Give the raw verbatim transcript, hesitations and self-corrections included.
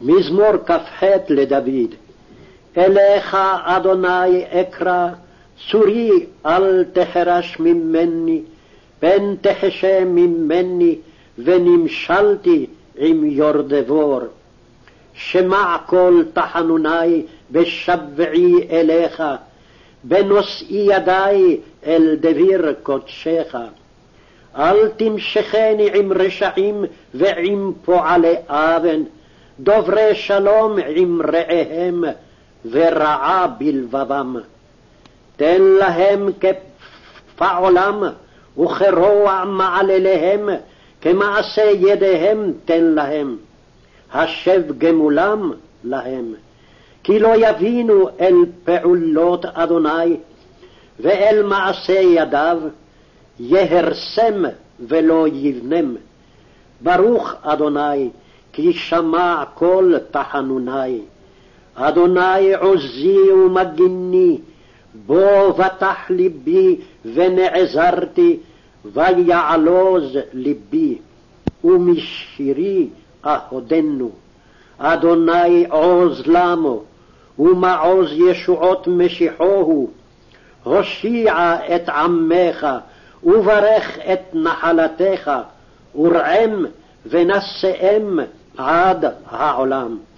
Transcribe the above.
מזמור כ"ח לדוד. אליך אדוני אקרא, צורי אל תחרש ממני, פן תחשה ממני, ונמשלתי עם יורדבור. שמע קול תחנוני בשבעי אליך, בנושאי ידי אל דביר קודשך. אל תמשכני עם רשעים ועם פועלי אוון, דוברי שלום עם רעיהם, ורעה בלבבם. תן להם כפעולם, וכרוע מעלליהם, כמעשה ידיהם תן להם. השב גמולם להם. כי לא יבינו אל פעולות אדוני, ואל מעשה ידיו, יהרסם ולא יבנם. ברוך אדוני, כי שמע קול תחנוני. אדוני עוזי ומגיני, בו בטח ליבי ונעזרתי, ויעלוז ליבי, ומשירי אהודנו. אדוני עוז למו, ומעוז ישועות משיחוהו. הושיע את עמך, וברך את נחלתך, ורעם ונשאם עד העולם.